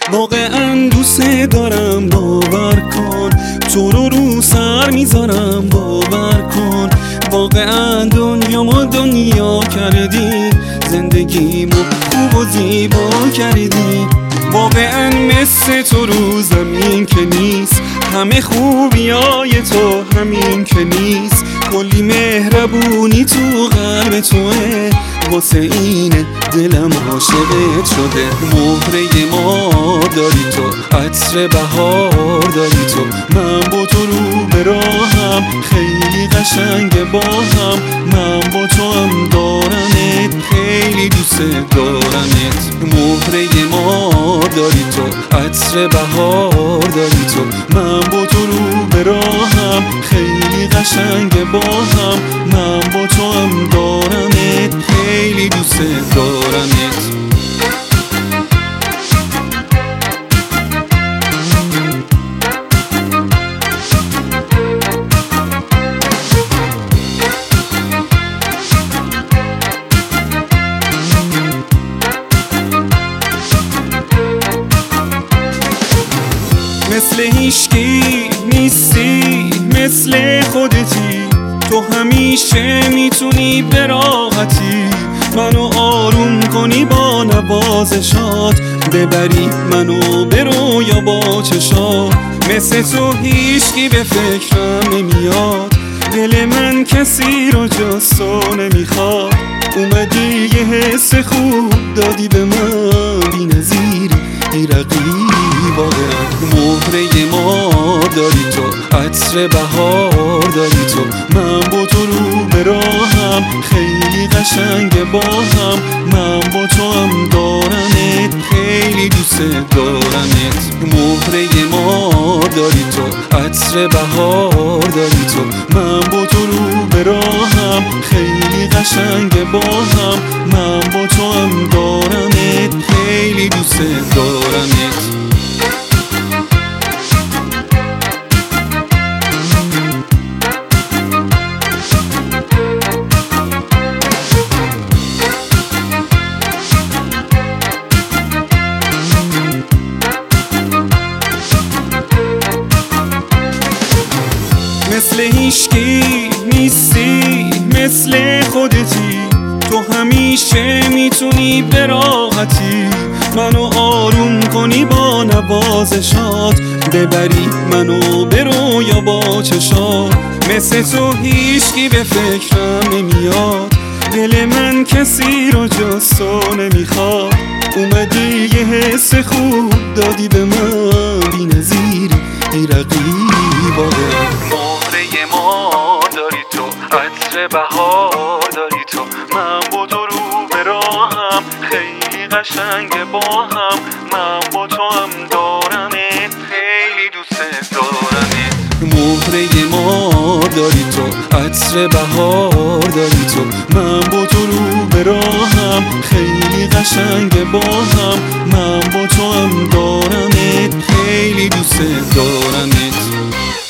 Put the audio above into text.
واقعا دوست دارم، باور کن. تو رو سر میذارم، باور کن. واقعا دنیا کردی، زندگیمو خوب و زیبا کردی. واقعا مثل تو رو زمین که نیست، همه خوبیای تو همین که نیست. کلی مهربونی تو قلب توه، واسه اینه دلم عاشقت شده. مهره ما داری تو، عطر بهار داری تو. من با تو رو به راهم، خیلی قشنگ با هم. من با تو هم دارمت، خیلی دوست دارمت. مهره ما داری تو، عطر بهار داری تو. من با تو رو به راهم، خیلی قشنگ با هم. من با تو هم دارمت، خیلی دوست دارمت. مثل هیچکی نیستی، مثل خودتی. تو همیشه میتونی به راحتی منو آروم کنی با نوازشات، ببری منو به رویا با چشات. مثل تو هیچکی به فکرم نمیاد، دل من کسی رو جز تو نمیخواد. اومدی یه حس خوب دادی به من، بی نظیری بی رقیب. مهره ما داری تو، عطر بهار داری تو. من با تو رو به راهم، خیلی قشنگ با هم. من با تو هم دارمت، خیلی دوست دارمت. مهره ما داری تو، عطر بهار داری تو. من با تو رو به راهم، خیلی قشنگ با هم. من با تو هم دارمت، خیلی دوست دارمت. مثل هیچکی نیستی، مثل خودتی. تو همیشه میتونی به راحتی منو آروم کنی با نوازشات، ببری منو به رویا با چشات. مثل تو هیچکی به فکرم نمیاد، دل من کسی رو جز تو نمیخواد. اومدی یه حس خوب دادی به من، بی نظیری بی رقیب. مهره ما داری تو، عطر بهار داری تو. من با تو رو به راهم، خیلی قشنگ با هم. من با تو هم دارمت، خیلی دوست دارمت. مهره ما داری تو، عطر بهار داری تو. من با تو رو به راهم، خیلی قشنگ با هم. من با تو هم دارمت، خیلی دوست دارمت.